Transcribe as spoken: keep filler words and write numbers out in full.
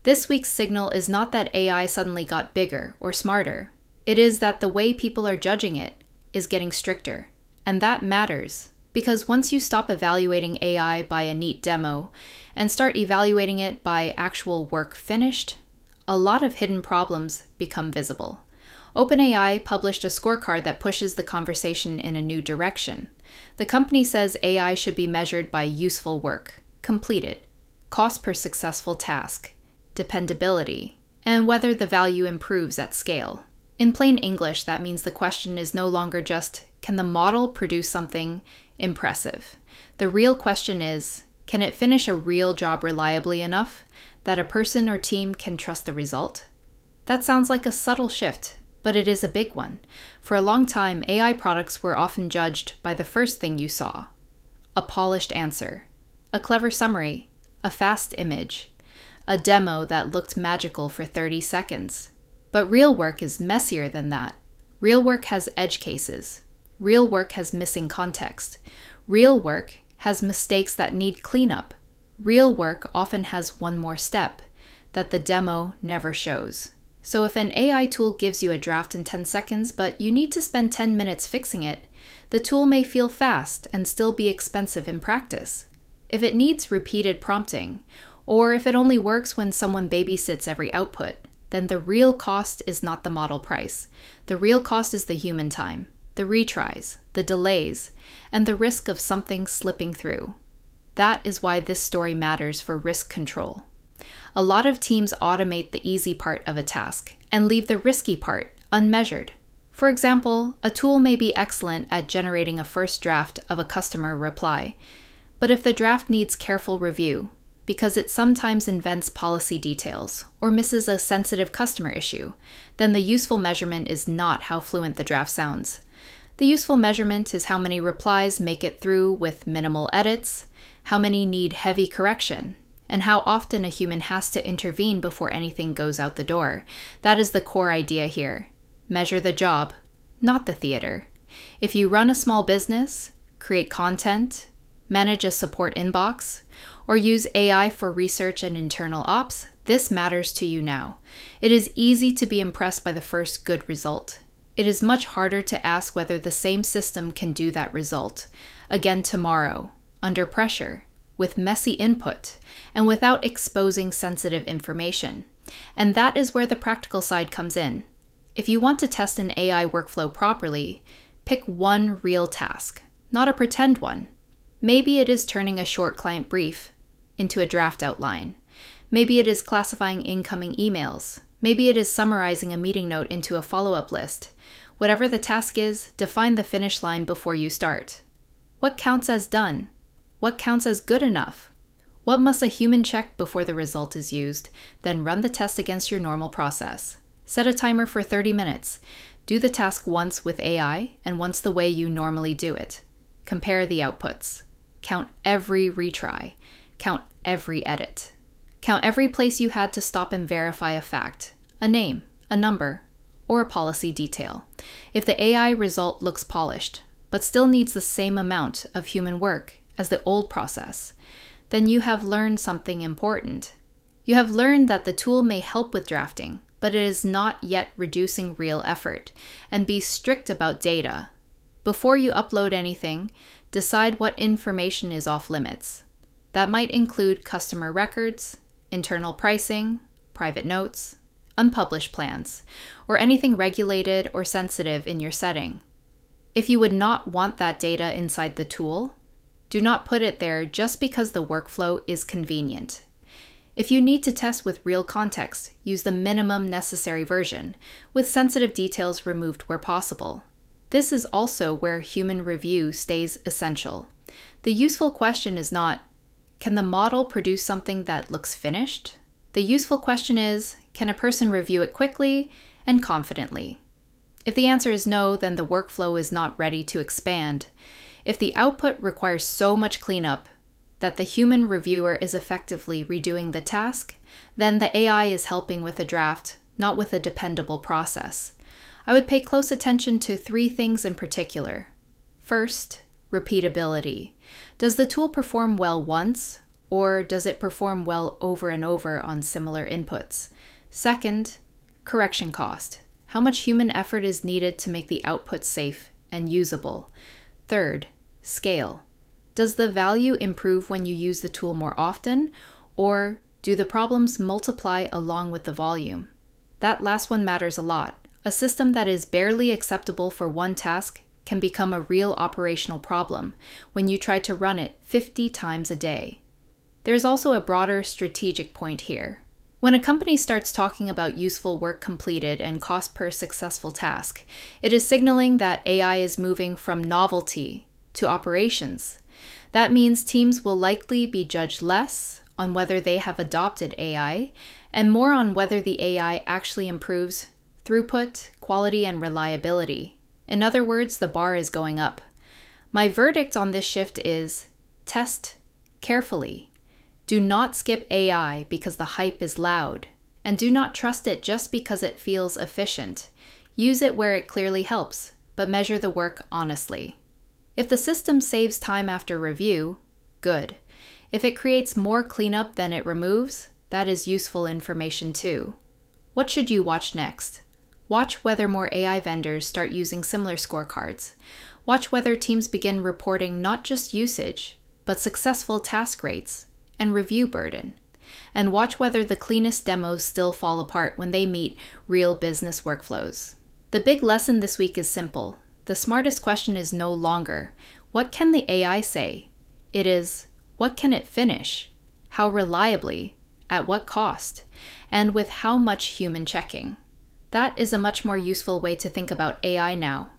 This week's signal is not that A I suddenly got bigger or smarter. It is that the way people are judging it is getting stricter. And that matters, because once you stop evaluating A I by a neat demo and start evaluating it by actual work finished, a lot of hidden problems become visible. OpenAI published a scorecard that pushes the conversation in a new direction. The company says A I should be measured by useful work, completed, cost per successful task, dependability, and whether the value improves at scale. In plain English, that means the question is no longer just, can the model produce something impressive? The real question is, can it finish a real job reliably enough that a person or team can trust the result? That sounds like a subtle shift, but it is a big one. For a long time, A I products were often judged by the first thing you saw. A polished answer, a clever summary, a fast image, a demo that looked magical for thirty seconds. But real work is messier than that. Real work has edge cases. Real work has missing context. Real work has mistakes that need cleanup. Real work often has one more step that the demo never shows. So if an A I tool gives you a draft in ten seconds, but you need to spend ten minutes fixing it, the tool may feel fast and still be expensive in practice. If it needs repeated prompting, or if it only works when someone babysits every output, then the real cost is not the model price. The real cost is the human time, the retries, the delays, and the risk of something slipping through. That is why this story matters for risk control. A lot of teams automate the easy part of a task and leave the risky part unmeasured. For example, a tool may be excellent at generating a first draft of a customer reply, but if the draft needs careful review, because it sometimes invents policy details or misses a sensitive customer issue, then the useful measurement is not how fluent the draft sounds. The useful measurement is how many replies make it through with minimal edits, how many need heavy correction, and how often a human has to intervene before anything goes out the door. That is the core idea here. Measure the job, not the theater. If you run a small business, create content, manage a support inbox, or use A I for research and internal ops, this matters to you now. It is easy to be impressed by the first good result. It is much harder to ask whether the same system can do that result again tomorrow, under pressure, with messy input, and without exposing sensitive information. And that is where the practical side comes in. If you want to test an A I workflow properly, pick one real task, not a pretend one. Maybe it is turning a short client brief into a draft outline. Maybe it is classifying incoming emails. Maybe it is summarizing a meeting note into a follow-up list. Whatever the task is, define the finish line before you start. What counts as done? What counts as good enough? What must a human check before the result is used? Then run the test against your normal process. Set a timer for thirty minutes. Do the task once with A I and once the way you normally do it. Compare the outputs. Count every retry. Count every edit. Count every place you had to stop and verify a fact, a name, a number, or a policy detail. If the A I result looks polished, but still needs the same amount of human work as the old process, then you have learned something important. You have learned that the tool may help with drafting, but it is not yet reducing real effort, and be strict about data. Before you upload anything, decide what information is off limits. That might include customer records, internal pricing, private notes, unpublished plans, or anything regulated or sensitive in your setting. If you would not want that data inside the tool, do not put it there just because the workflow is convenient. If you need to test with real context, use the minimum necessary version, with sensitive details removed where possible. This is also where human review stays essential. The useful question is not, can the model produce something that looks finished? The useful question is, can a person review it quickly and confidently? If the answer is no, then the workflow is not ready to expand. If the output requires so much cleanup that the human reviewer is effectively redoing the task, then the A I is helping with a draft, not with a dependable process. I would pay close attention to three things in particular. First, repeatability. Does the tool perform well once, or does it perform well over and over on similar inputs? Second, correction cost. How much human effort is needed to make the output safe and usable? Third, scale. Does the value improve when you use the tool more often, or do the problems multiply along with the volume? That last one matters a lot. A system that is barely acceptable for one task can become a real operational problem when you try to run it fifty times a day. There's also a broader strategic point here. When a company starts talking about useful work completed and cost per successful task, it is signaling that A I is moving from novelty to operations. That means teams will likely be judged less on whether they have adopted A I and more on whether the A I actually improves throughput, quality, and reliability. In other words, the bar is going up. My verdict on this shift is test carefully. Do not skip A I because the hype is loud, and do not trust it just because it feels efficient. Use it where it clearly helps, but measure the work honestly. If the system saves time after review, good. If it creates more cleanup than it removes, that is useful information too. What should you watch next? Watch whether more A I vendors start using similar scorecards. Watch whether teams begin reporting not just usage, but successful task rates and review burden. And watch whether the cleanest demos still fall apart when they meet real business workflows. The big lesson this week is simple. The smartest question is no longer, what can the A I say? It is, what can it finish? How reliably? At what cost? And with how much human checking? That is a much more useful way to think about A I now.